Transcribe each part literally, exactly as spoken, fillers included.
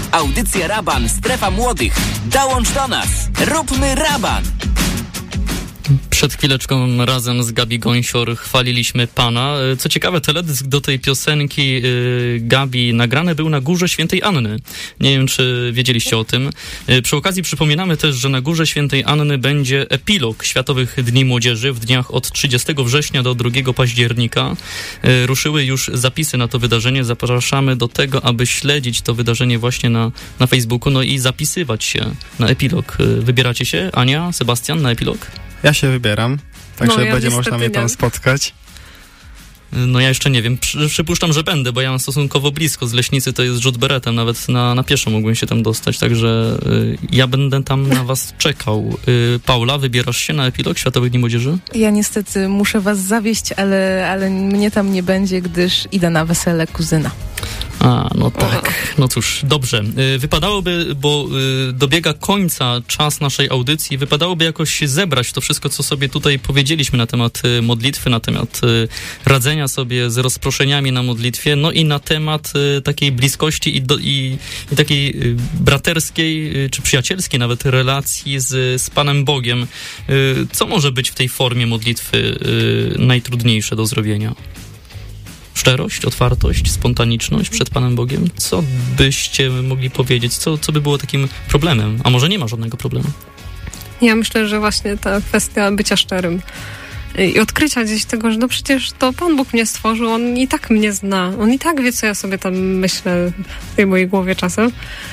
Audycja Raban, Strefa Młodych. Dołącz do nas. Róbmy Raban. Przed chwileczką razem z Gabi Gąsior chwaliliśmy Pana. Co ciekawe, teledysk do tej piosenki yy, Gabi nagrany był na Górze Świętej Anny. Nie wiem, czy wiedzieliście o tym. Yy, przy okazji przypominamy też, że na Górze Świętej Anny będzie epilog Światowych Dni Młodzieży w dniach od trzydziestego września do drugiego października. Yy, ruszyły już zapisy na to wydarzenie. Zapraszamy do tego, aby śledzić to wydarzenie właśnie na, na Facebooku, no i zapisywać się na epilog. Yy, wybieracie się, Ania, Sebastian, na epilog? Ja się wybieram, także no, ja będzie można mnie tam nie. spotkać. No ja jeszcze nie wiem, Przy, przypuszczam, że będę, bo ja mam stosunkowo blisko, z Leśnicy to jest rzut beretem, nawet na, na pieszo mógłbym się tam dostać, także y, ja będę tam na was czekał. Y, Paula, wybierasz się na epilog Światowych Dni Młodzieży? Ja niestety muszę was zawieść, ale, ale mnie tam nie będzie, gdyż idę na wesele kuzyna. A, no tak. No cóż, dobrze. Wypadałoby, bo dobiega końca czas naszej audycji, wypadałoby jakoś zebrać to wszystko, co sobie tutaj powiedzieliśmy na temat modlitwy, na temat radzenia sobie z rozproszeniami na modlitwie, no i na temat takiej bliskości i, do, i, i takiej braterskiej, czy przyjacielskiej nawet relacji z, z Panem Bogiem. Co może być w tej formie modlitwy najtrudniejsze do zrobienia? Szczerość, otwartość, spontaniczność przed Panem Bogiem? Co byście mogli powiedzieć? Co, co by było takim problemem? A może nie ma żadnego problemu? Ja myślę, że właśnie ta kwestia bycia szczerym i odkrycia gdzieś tego, że no przecież to Pan Bóg mnie stworzył, On i tak mnie zna. On i tak wie, co ja sobie tam myślę w tej mojej głowie czasem.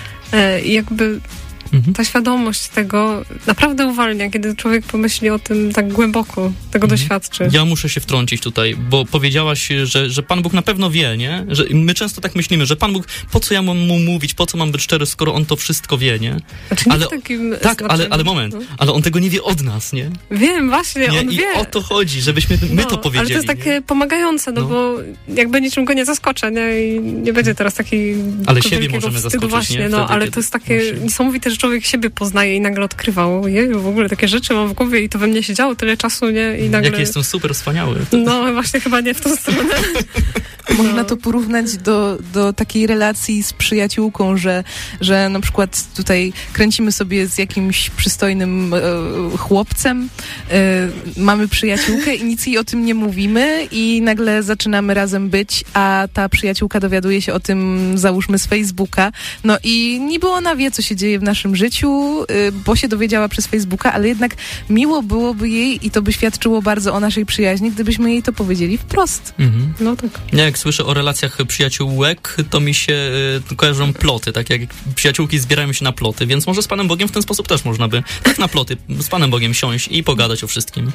I jakby ta świadomość tego naprawdę uwalnia, kiedy człowiek pomyśli o tym tak głęboko, tego mhm. doświadczy. Ja muszę się wtrącić tutaj, bo powiedziałaś, że, że Pan Bóg na pewno wie, nie? Że my często tak myślimy, że Pan Bóg, po co ja mam mu mówić, po co mam być szczery, skoro On to wszystko wie, nie? Znaczy nie ale, w takim tak, ale, ale moment, no. ale On tego nie wie od nas, nie? Wiem, właśnie, nie? On I wie. o to chodzi, żebyśmy my no, to powiedzieli. Ale to jest takie nie? pomagające, no, no bo jakby niczym go nie zaskoczę, nie? I nie będzie teraz takiej ale siebie możemy zaskoczyć, właśnie, nie? no, Wtedy, ale to jest takie właśnie niesamowite, że człowiek siebie pozna i nagle odkrywał, jeju, w ogóle takie rzeczy mam w głowie i to we mnie się działo tyle czasu, nie? I nagle... Jak jestem super wspaniały. No właśnie chyba nie w tą stronę. Można to porównać do, do takiej relacji z przyjaciółką, że, że na przykład tutaj kręcimy sobie z jakimś przystojnym e, chłopcem, e, mamy przyjaciółkę i nic jej o tym nie mówimy i nagle zaczynamy razem być, a ta przyjaciółka dowiaduje się o tym, załóżmy, z Facebooka. No i niby ona wie, co się dzieje w naszym życiu, e, bo się dowiedziała przez Facebooka, ale jednak miło byłoby jej i to by świadczyło bardzo o naszej przyjaźni, gdybyśmy jej to powiedzieli wprost. Mhm. No tak. Nie, jak słyszę o relacjach przyjaciółek, to mi się y, kojarzą ploty, tak jak przyjaciółki zbierają się na ploty, więc może z Panem Bogiem w ten sposób też można by tak na ploty z Panem Bogiem siąść i pogadać o wszystkim.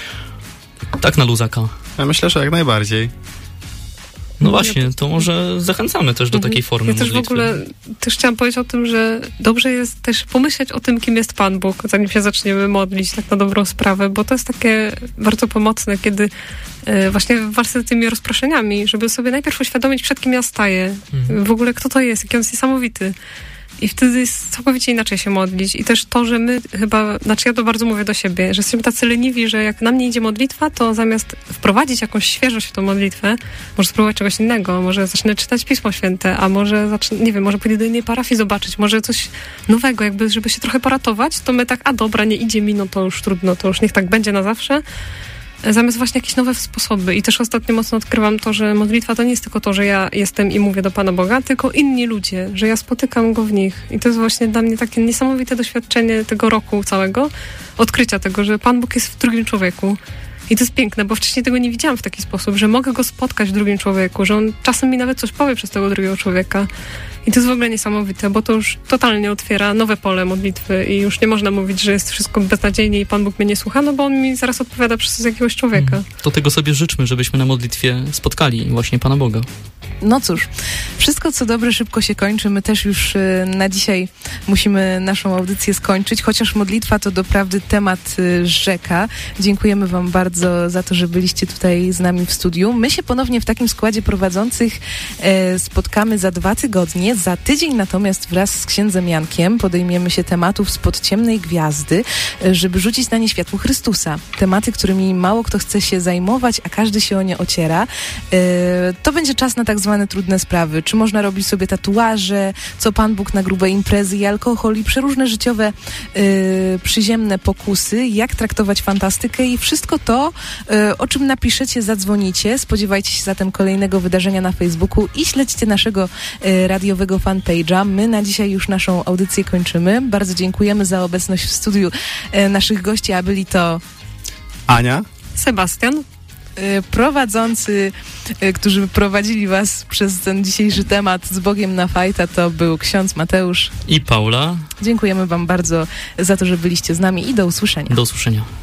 Tak na luzaka. Ja myślę, że jak najbardziej. No właśnie, to może zachęcamy też do takiej formy ja też modlitwy. w ogóle też chciałam powiedzieć o tym, że dobrze jest też pomyśleć o tym, kim jest Pan Bóg, zanim się zaczniemy modlić tak na dobrą sprawę, bo to jest takie bardzo pomocne, kiedy e, właśnie w walce z tymi rozproszeniami, żeby sobie najpierw uświadomić, przed kim ja staję, mhm. w ogóle kto to jest, jaki on jest niesamowity. I wtedy jest całkowicie inaczej się modlić. I też to, że my chyba, znaczy ja to bardzo mówię do siebie, że jesteśmy tacy leniwi, że jak na mnie idzie modlitwa, to zamiast wprowadzić jakąś świeżość w tą modlitwę, może spróbować czegoś innego, może zacznę czytać Pismo Święte, a może zacznę, nie wiem, może pójdę do innej parafii zobaczyć, może coś nowego, jakby, żeby się trochę poratować, to my tak, a dobra, nie idzie mi, no to już trudno, to już niech tak będzie na zawsze. Zamiast właśnie jakieś nowe sposoby. I też ostatnio mocno odkrywam to, że modlitwa to nie jest tylko to, że ja jestem i mówię do Pana Boga, tylko inni ludzie, że ja spotykam Go w nich. I to jest właśnie dla mnie takie niesamowite doświadczenie tego roku całego, odkrycia tego, że Pan Bóg jest w drugim człowieku. I to jest piękne, bo wcześniej tego nie widziałam w taki sposób, że mogę Go spotkać w drugim człowieku, że On czasem mi nawet coś powie przez tego drugiego człowieka. I to jest w ogóle niesamowite, bo to już totalnie otwiera nowe pole modlitwy i już nie można mówić, że jest wszystko beznadziejnie i Pan Bóg mnie nie słucha, no bo On mi zaraz odpowiada przez jakiegoś człowieka. To tego sobie życzmy, żebyśmy na modlitwie spotkali właśnie Pana Boga. No cóż, wszystko co dobre szybko się kończy. My też już y, na dzisiaj musimy naszą audycję skończyć, chociaż modlitwa to doprawdy temat y, rzeka. Dziękujemy Wam bardzo za to, że byliście tutaj z nami w studiu. My się ponownie w takim składzie prowadzących y, spotkamy za dwa tygodnie. Za tydzień natomiast wraz z księdzem Jankiem podejmiemy się tematów spod ciemnej gwiazdy, y, żeby rzucić na nie światło Chrystusa. Tematy, którymi mało kto chce się zajmować, a każdy się o nie ociera. Y, to będzie czas na tak zwaną zwane trudne sprawy, czy można robić sobie tatuaże, co Pan Bóg na grube imprezy i alkohol i przeróżne życiowe yy, przyziemne pokusy, jak traktować fantastykę i wszystko to, yy, o czym napiszecie, zadzwonicie. Spodziewajcie się zatem kolejnego wydarzenia na Facebooku i śledźcie naszego yy, radiowego fanpage'a. My na dzisiaj już naszą audycję kończymy. Bardzo dziękujemy za obecność w studiu yy, naszych gości, a byli to Ania, Sebastian, prowadzący, którzy prowadzili was przez ten dzisiejszy temat z Bogiem na fajta, to był ksiądz Mateusz i Paula. Dziękujemy wam bardzo za to, że byliście z nami i do usłyszenia. Do usłyszenia.